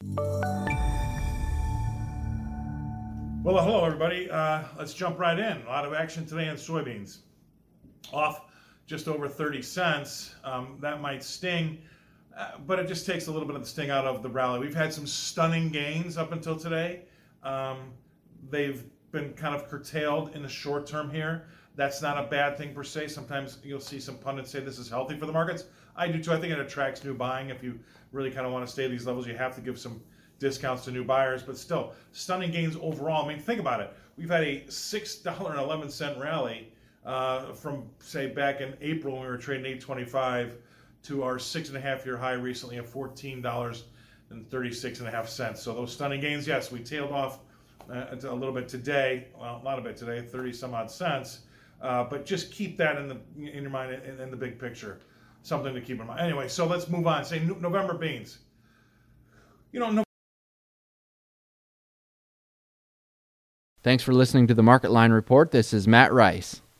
Well, hello everybody. Let's jump right in. A lot of action today in soybeans. Off just over 30 cents. That might sting, but it just takes a little bit of the sting out of the rally. We've had some stunning gains up until today. They've been kind of curtailed in the short term here. That's not a bad thing per se. Sometimes you'll see some pundits say this is healthy for the markets. I do too. I think it attracts new buying. If you really kind of want to stay at these levels, you have to give some discounts to new buyers, but still stunning gains overall. I mean, think about it. We've had a $6.11 rally from say back in April when we were trading 8.25 to our 6.5-year high recently of $14.36.5. So those stunning gains, yes, we tailed off a little bit today. Well, not a bit today, 30 some odd cents. But just keep that in your mind in the big picture. Something to keep in mind. Anyway, so let's move on. Say November beans. Thanks for listening to the Market Line Report. This is Matt Rice.